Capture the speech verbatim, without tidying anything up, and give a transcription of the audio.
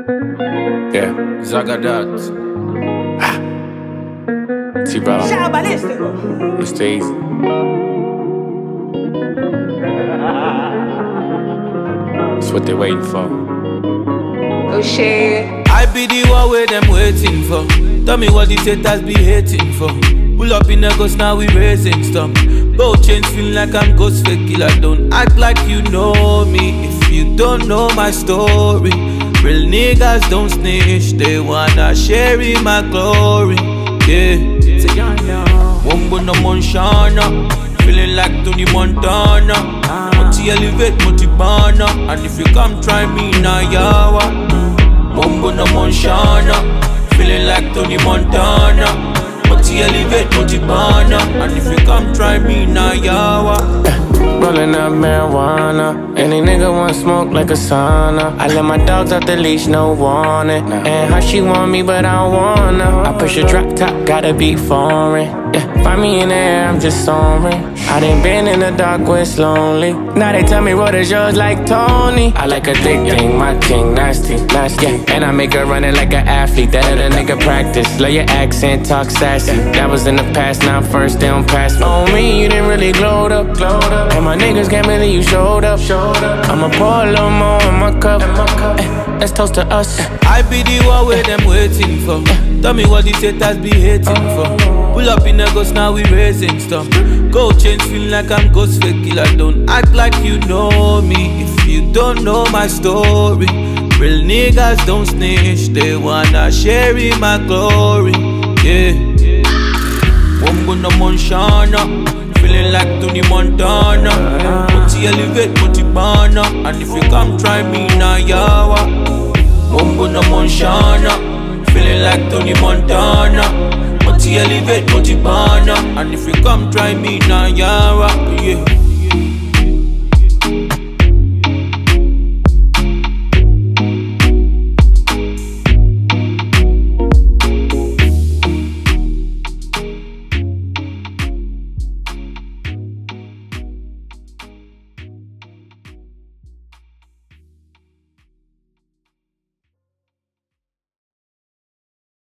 Yeah, Zagadat. Ah. T-Ball. Mister Easy. That's what they're waiting for. Oh shit. I be the one where them waiting for. Tell me what the haters be hating for. Pull up in the ghost, now we raising stuff. Both chains feel like I'm ghost fake killer. Don't act like you know me if you don't know my story. Real niggas don't snitch, they wanna share in my glory. Yeah, Wombo no Monshana, feeling like Tony Montana. Multi elevate, multi banner, and if you come try me now, yawa. Wombo no Monshana, feeling like Tony Montana. Multi elevate, multi banner, and if you come try me now, yawa. Rolling up marijuana. Any nigga want smoke like a sauna. I let my dogs out the leash, no warning. And how she want me, but I don't wanna. I push a drop top, gotta be foreign. Yeah, find me in the air, I'm just soaring. I done been in the dark where it's lonely. Now they tell me what is yours like Tony. I like a thick thing, my king, nasty, nasty. Yeah, and I make her run it like an athlete. That other nigga practice. Love your accent, talk sassy. That was in the past, now first they don't pass me. On me, you didn't really glowed up, glowed up. And my niggas can't believe you showed up. I'ma pour a little more in my cup. Ay, let's toast to us. I be the one where them waiting for. Tell me what the haters be hating for. Pull up in the ghost, now we raising stuff. Gold chains feel like I'm ghost fake killer. Don't act like you know me if you don't know my story. Real niggas don't snitch, they wanna share in my glory. Yeah, Wombo no Monshana, feeling like Tony Montana. Multi elevate, multi banner, and if you come try me now, yawa. Wombo no Monshana, feeling like Tony Montana. Multi elevate, multi banner, and if you come try me now, yawa. Yeah.